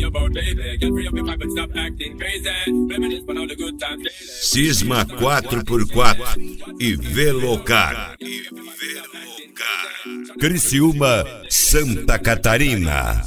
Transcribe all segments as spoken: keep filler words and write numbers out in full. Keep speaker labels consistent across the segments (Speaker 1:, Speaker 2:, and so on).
Speaker 1: Cisma quatro por quatro e Velocar. Criciúma, Santa Catarina.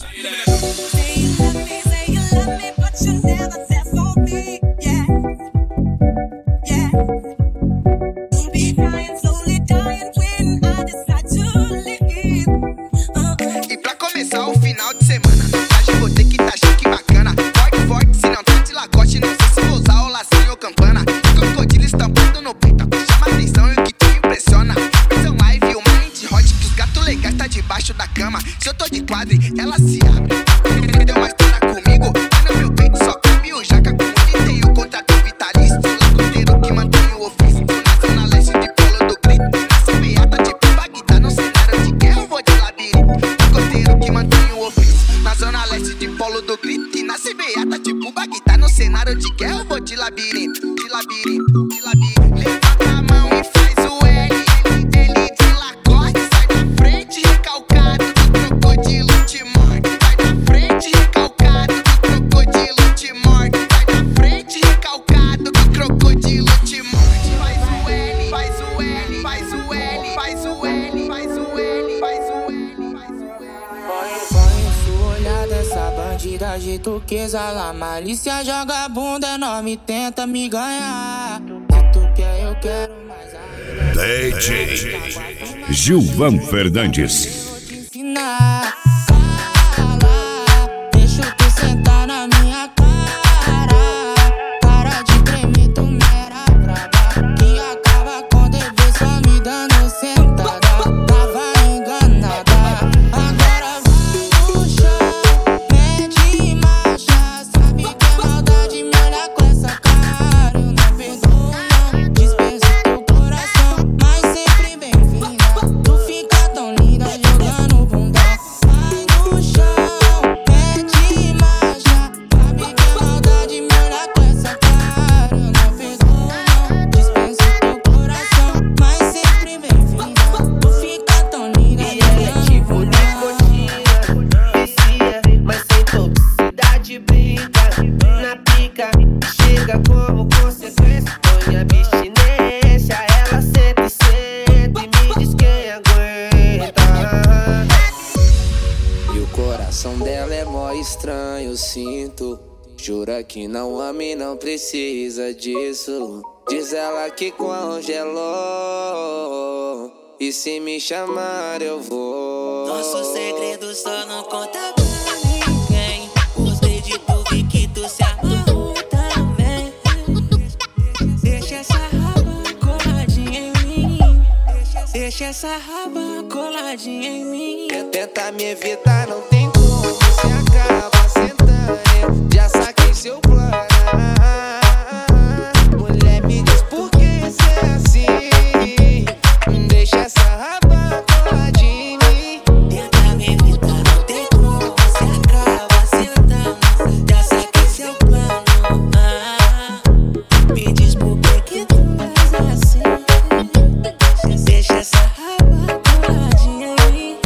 Speaker 2: E pra começar o final de semana, hoje vou ter que tá chique e bacana. Forte, forte, se não tá de lagoste, não sei se vou usar o lacinho ou campana. Crocodilo estampado no peito, chama atenção e o que te impressiona. Versão live, uma mente hot, que os gatos legais tá debaixo da cama. Se eu tô de quadre, ela se abre. Deu uma história comigo, mas no meu peito só cabe o jaca. Com ele tem o contrato vitalício, lagoteiro que mantém o ofício. Na zona leste de Polo do Grito, nasce beata de Bagdá, no cenário de guerra eu vou de labirinto. Lagoteiro que mantém o ofício. Na zona leste de Polo do Grito, e nasce beata tipo Bagdá, no cenário de guerra eu vou de labirinto. De labirinto, de labirinto. Levanta a mão e faz o L, L de Lacoste. Sai da frente recalcado, do crocodilo te morde. Sai da frente recalcado, do crocodilo te morde. Sai da frente recalcado, do crocodilo te morde. Faz o L, faz o L, faz o L, faz o L, faz o L, faz o L, faz o L.
Speaker 3: Põe sua olhada, essa bandida de turquesa lá. Malícia joga a bunda, enorme, tenta me ganhar. Se tu quer, eu quero mais ainda.
Speaker 1: D J Gilvan Fernandes.
Speaker 3: Vou te ensinar. Fala, deixa tu sentar na minha cara. Para de tremer, tu mera braba. Que acaba com dever só me dando sentada. Tava enganada. Agora vai no chão, mete marcha. Sabe que é maldade, me olha com essa cara. Eu não perdoo, não. Dispenso teu coração, mas sempre bem-vinda. Tu fica tão linda jogando bunda. Vai no chão, mete marcha. Sabe que é maldade, me olha com essa cara. Eu não perdoo, não. Dispenso teu coração, mas sempre bem-vinda. Tu fica tão linda
Speaker 4: E ela é
Speaker 3: jogando
Speaker 4: tipo
Speaker 3: bunda.
Speaker 4: nicotina, vicia, mas sem toxicidade brinca. Na pica, chega como consequência. Põe a abstinência, ela senta e senta e me diz quem aguenta. E o coração dela é mó estranho, sinto. Jura que não ama e não precisa disso. Diz ela que congelou, e se me chamar eu vou.
Speaker 3: Nosso segredo só não conta pra ninguém. Gostei de tu, vi que tu se amarrou também. Deixa essa raba coladinha em mim. Deixa essa raba coladinha em mim.
Speaker 4: Tenta me evitar, não tem como, você acaba sentando. Já saquei seu plano. Mulher, me diz por que você é assim. Deixa essa raba coladinha em mim.
Speaker 3: Tenta me evitar, não tem como, você acaba sentando. Já saquei seu plano. Ah, me diz por que que tu és assim. Deixa essa raba coladinha em mim.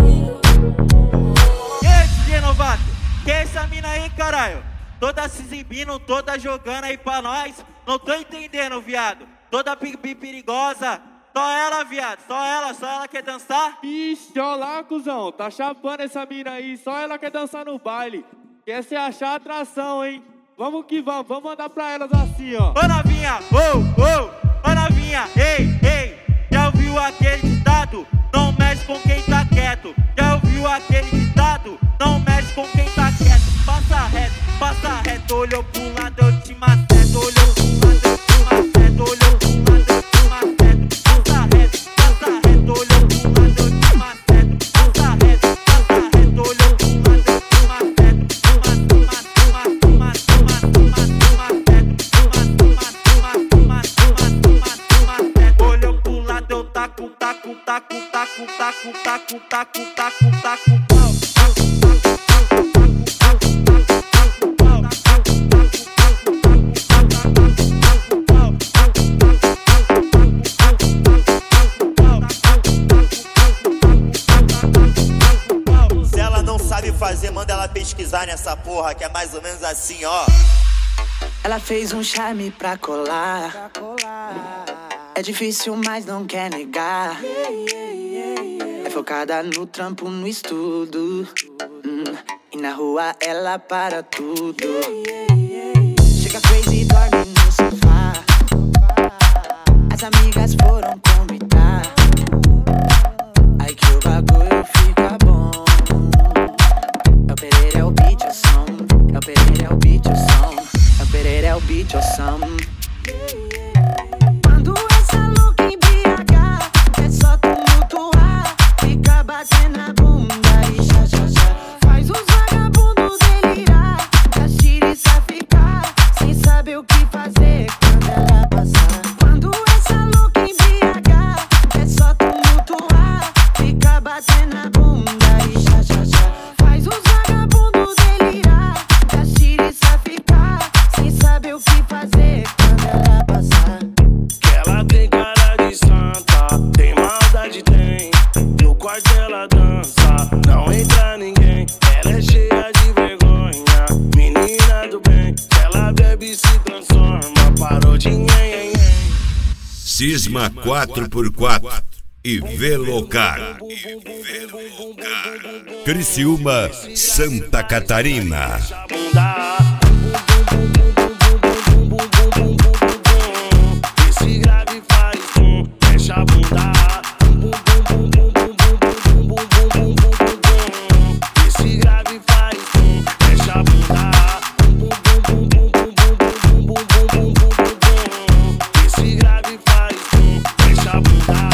Speaker 5: E aí, D J novato, que é essa mina aí, caralho? Toda se exibindo, toda jogando aí pra nós. Não tô entendendo, viado. Toda pi- pi- perigosa. Só ela, viado. Só ela, só ela quer dançar.
Speaker 6: Ixi, olha lá, cuzão. Tá chapando essa mina aí. Só ela quer dançar no baile. Quer se achar atração, hein? Vamos que vamos. Vamos mandar pra elas assim, ó.
Speaker 5: Ô novinha, ô, ô, ô novinha, ei, ei. Já ouviu aquele ditado? Não mexe com quem tá quieto. Já ouviu aquele ditado? Não mexe com quem tá quieto. Passa reto, passa reto. Olhou pro lado, eu te maceto. Olhou pro lado, eu te maceto. Olhou pro lado, eu te maceto. Passa reto, passa reto. Olhou pro lado, eu te maceto. Passa reto, passa reto. Olhou pro lado, eu te maceto. Tuma, tuma, tuma, tuma, tuma, tuma, tuma, tuma, tuma, tuma, tuma, tuma, tuma. Olhou pro lado, eu taco, taco, taco, taco, taco, taco, taco, taco, taco, pau.
Speaker 7: Fazer, manda ela pesquisar nessa nessa porra que é mais ou menos assim, ó.
Speaker 3: Ela fez um charme pra colar. É difícil, mas não quer negar. É focada no trampo, no estudo. hum, E na rua ela para tudo. Chega crazy e dorme no sofá. As amigas foram convidar. Aí que o bagulho fica bom. É o Pereira, é o beat, é o som. É o Pereira, é o beat, é o som. É o Pereira, é o beat, é o som. Quando essa louca embriagar, é só tumultuar. Fica batendo a bunda e xa, xa, xa. Faz os vagabundos delirar. Das tiriças ficar sem saber o que fazer quando ela passar. Quando essa louca embriagar, é só tumultuar. Fica batendo a bunda e xa, xa, xa. Faz os vagabundos delirar. Das tiriças ficar sem saber o que fazer quando ela passar.
Speaker 8: Que ela tem cara de santa, tem maldade, tem. No quarto ela dança, não entra ninguém. Ela é cheia de vergonha, menina do bem. Que ela bebe e se transforma, parou de nhen, nhen, nhen.
Speaker 1: Cisma quatro por quatro e Velocar. Criciúma, Santa Catarina.
Speaker 8: Esse grave faz som, fecha a bunda. Esse grave faz som, fecha a bunda. Esse grave faz som, fecha a bunda.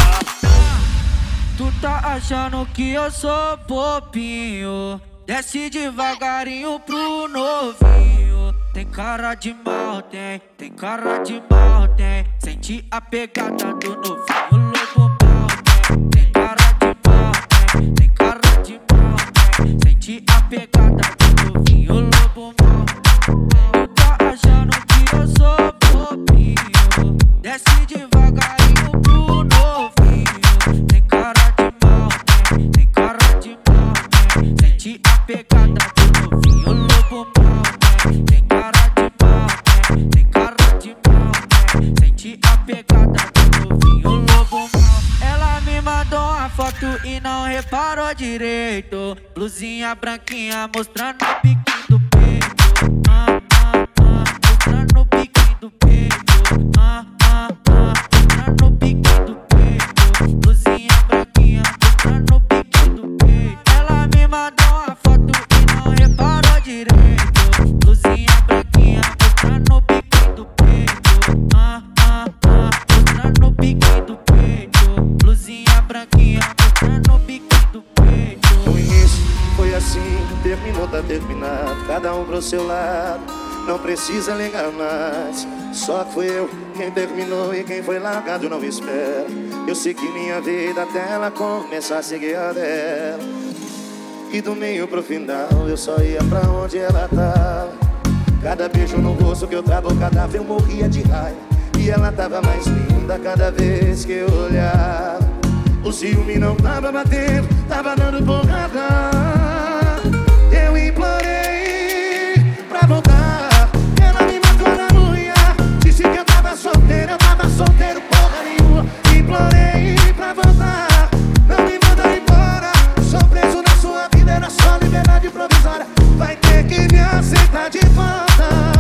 Speaker 9: Tu tá achando que eu sou bobinho? Desce devagarinho pro novinho. Tem cara de mal, tem, tem cara de mal, tem. Sente a pegada do novinho, lobo mal, tem. Tem cara de mal, tem, tem cara de mal, tem. Sente a pegada do novinho, lobo mal. Tu tá achando que eu sou bobinho? Desce devagarinho pro novinho. Tem cara de mal, tem, tem cara de mal, tem. Sente a pegada do novinho, lobo mal, tem. Tem cara de mal, tem, tem cara de mal, tem. Sente a pegada do novinho, lobo mal. Ela me mandou uma foto e não reparou direito. Blusinha branquinha mostrando o pique do peito. Ah, ah, ah, mostrando o pique do peito. Ah, ah, ah, mostrando o pique do peito. Blusinha branquinha mostrando o pique do peito. Ela me mandou uma foto e não reparou direito. Blusinha branquinha mostrando o pique do peito. Ah, ah, ah, mostrando o pique do peito. Blusinha branquinha mostrando o pique do peito.
Speaker 8: O início foi assim, terminou, tá terminado. Cada um pro seu lado, não precisa ligar mais. Só que fui eu quem terminou e quem foi largado não espera. Eu segui minha vida até ela começar a seguir a dela. E do meio pro final eu só ia pra onde ela tava. Cada beijo no rosto que eu trago, cada vez eu morria de raiva. E ela tava mais linda cada vez que eu olhava. O ciúme não tava batendo, tava dando porrada. Eu implorei pra voltar. Ela me matou na unha. Disse que eu tava solteiro, eu tava solteiro porra nenhuma. Implorei pra voltar. Não me manda embora. Sou preso na sua vida, era só liberdade provisória. Vai ter que me aceitar de volta.